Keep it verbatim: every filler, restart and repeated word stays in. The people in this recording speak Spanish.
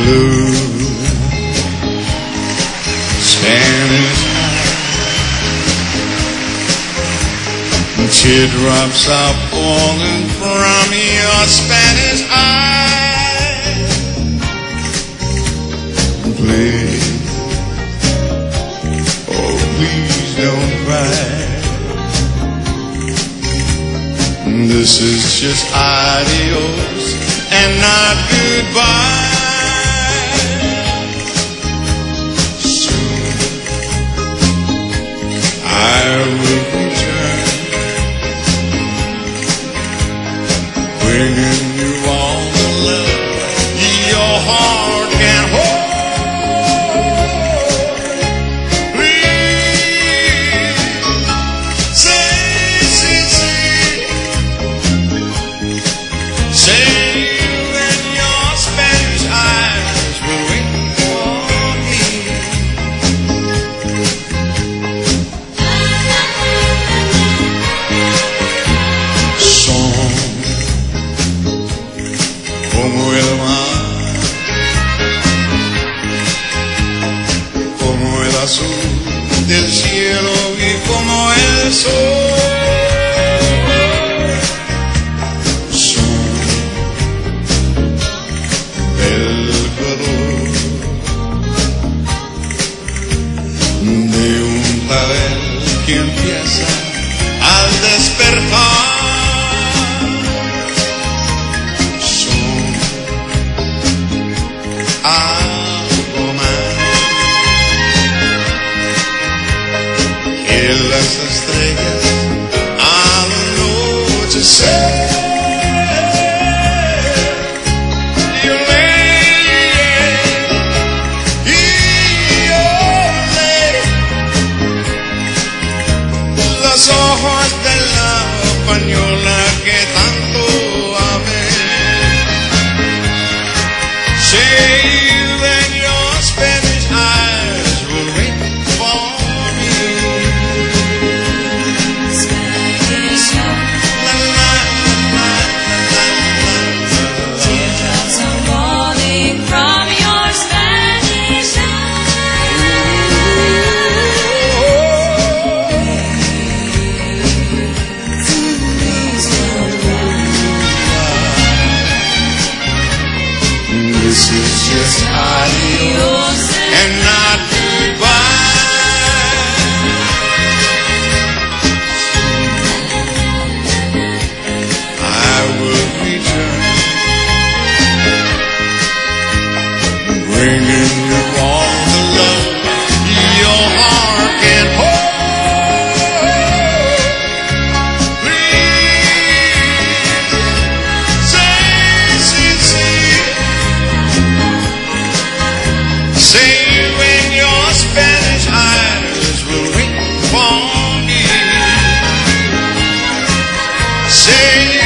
blue Spanish eye. Teardrops are falling from your Spanish eye. Please, oh please don't cry. This is just adios and not goodbye. Soon I will return, bringing you all the love your heart can hold. Please say, say, say, say when your Spanish eyes will wait for me. Son como el mar, como el azul del cielo y como el sol. Son del color de un clavel que empieza al despertar. Son algo más que las estrellas al anochecer. Y olé, y olé, los ojos de la española que tanto amé. Say when your Spanish eyes will wait for you. Spanish La, la, la, la, la, la. teardrops are falling from your Spanish eyes. Please don't cry. This is just adios and not goodbye. I will return, bringing you all the love your heart can hold. Please say, say, say, say when your Spanish eyes will wait for me. Say